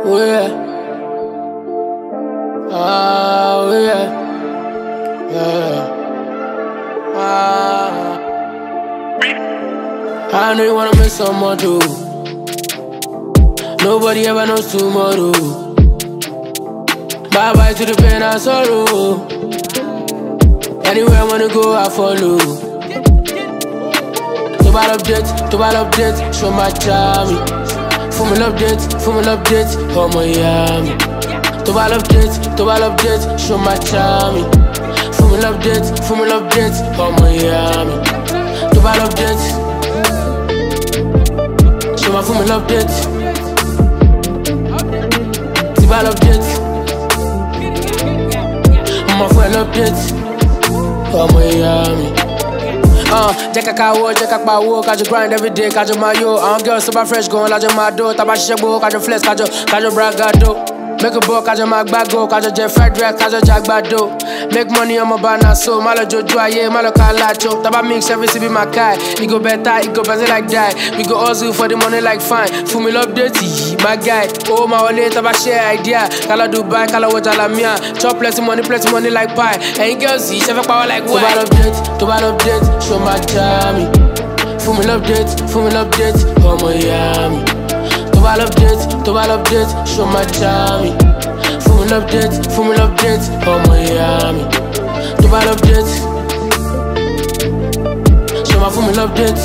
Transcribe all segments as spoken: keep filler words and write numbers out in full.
Oh yeah. Ah, oh yeah. Yeah. Ah. I know you wanna make some more do. Nobody ever knows tomorrow. Bye bye to the pain and sorrow. Anywhere I wanna go, I follow. To bad update, to bad update, show my charm. For me update, for me update, oh my yummy. To bad update, to bad update, show my charm. For me update, for me update, oh my yummy. To bad update, show my for me update. To bad update, my friend update, oh my yummy. Uh, Jacka Kawo, Jacka Power, catch a grind every day, catch a mayo. I'm girl super fresh, going like a mado, Tabashabo, catch a flesh, catch a catch a bragado. Make a buck, catch a magbago, catch a Jeff Frederick, catch a jagbado. Make money on my banana, so Malo Jojo, yeah, Malo Kalacho. Taba mix every city, my kai. It go better, it go better like that. We go hustle for the money like fine. For me, love dirty, my guy. Oh, my wallet, Taba share idea. Kala Dubai, Kala Wajalamia. Chop plenty money, plenty money like pie. And girls see, Chef Power like what? To bad update, to bad update, show my jammy. For me, love date, for me, love date, oh my yummy. To bad update, to bad update, show my charmy. For me update, for me update, oh my yummy. To bad update, show my for me update.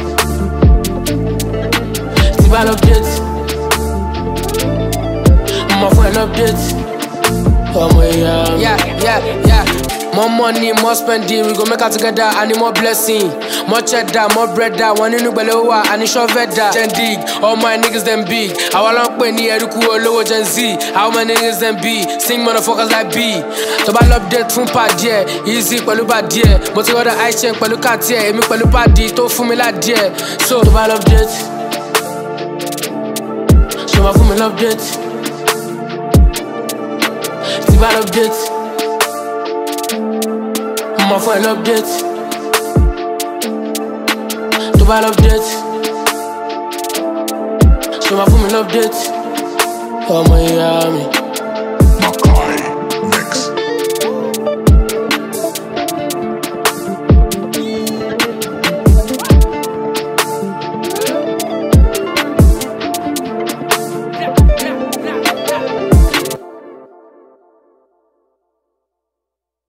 To bad update, my friend update, oh my yummy. Yeah, yeah, yeah. More money, more spending, we go make out together, I need more blessing. More cheddar, more bread, one in Ubelewa, and it's veda. Gen dig, all my niggas them big. Our long penny, Eriku, low Gen Z. How many niggas them be? Sing motherfuckers like B. To bad update from Padia, easy, Palupa dear. But to other ice check, Paluka tear, Emi Palupa di, to Fumila dear. So, to bad update, show my Fumila update. To bad update. My friend update, to bad update, show my phone update, oh my yummy.